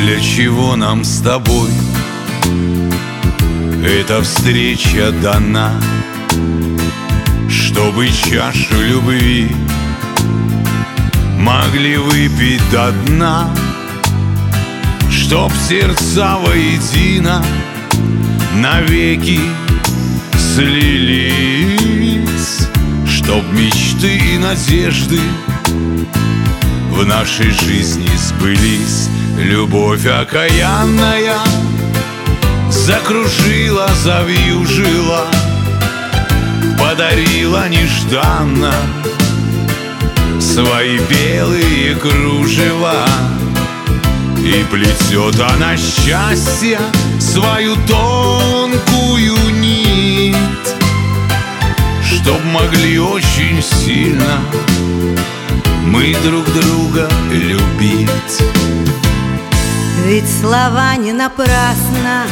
Для чего нам с тобой эта встреча дана? Чтобы чашу любви могли выпить до дна, чтоб сердца воедино навеки слились, чтоб мечты и надежды в нашей жизни сбылись. Любовь окаянная закружила, завьюжила, подарила нежданно свои белые кружева. И плетет она счастье свою тонкую нить, чтоб могли очень сильно мы друг друга любить. Ведь слова не напрасно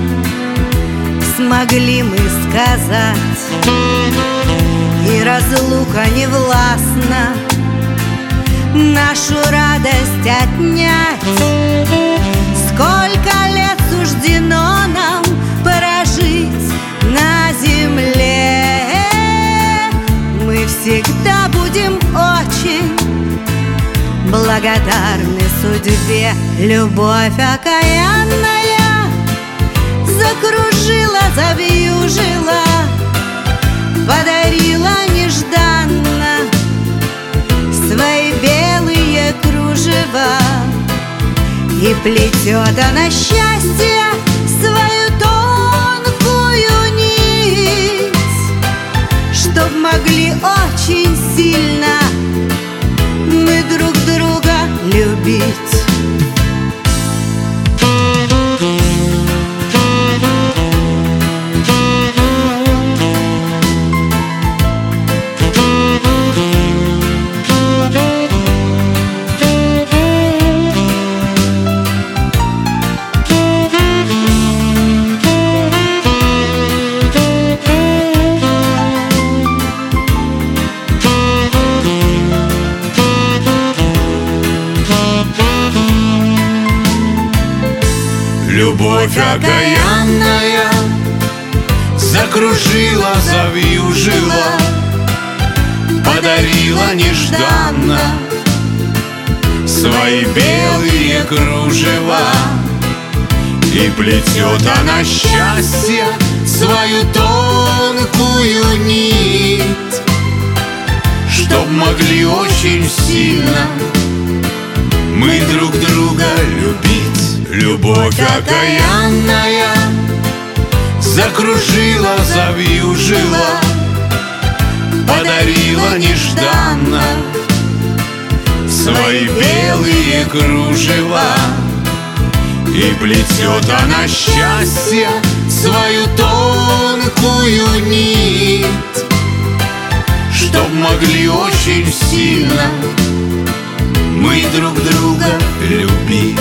смогли мы сказать, и разлука не властна нашу радость отнять. Сколько лет суждено нам прожить на земле, мы всегда будем очень благодарны судьбе. Любовь окаянная закружила, завьюжила, подарила нежданно свои белые кружева. И плетет она счастье свою тонкую нить, чтоб могли очень сильно мы друг друга любить. Любовь окаянная закружила, завьюжила, подарила нежданно свои белые кружева. И плетет она счастье свою тонкую нить, чтоб могли очень сильно мы друг друга любить. Любовь окаянная закружила, завьюжила, подарила нежданно свои белые кружева. И плетет она счастье свою тонкую нить, чтоб могли очень сильно мы друг друга любить.